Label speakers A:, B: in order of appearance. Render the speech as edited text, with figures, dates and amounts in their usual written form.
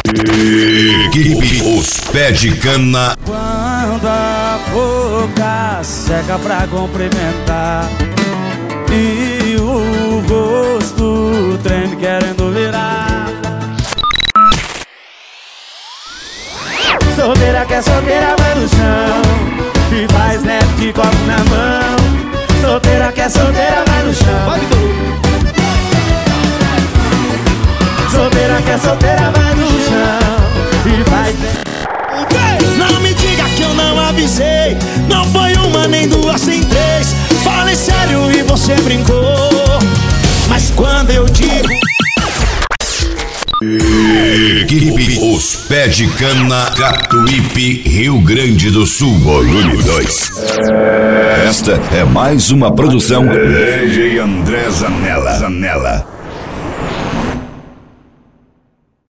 A: Equipe Os Pé de Cana.
B: Quando a boca seca pra cumprimentar e o rosto treme querendo virar. Solteira que é solteira vai no chão e faz neto de copo na mão. Solteira que é solteira vai no chão. Solteira que é solteira vai no chão e faz neto.
C: Não me diga que eu não avisei. Não foi uma, nem duas, nem três. Falei sério e você brincou. Mas quando eu digo
A: Equipe Os Pé de Cana, Catuípe, Rio Grande do Sul, volume 2. Esta é mais uma produção de André Zanella.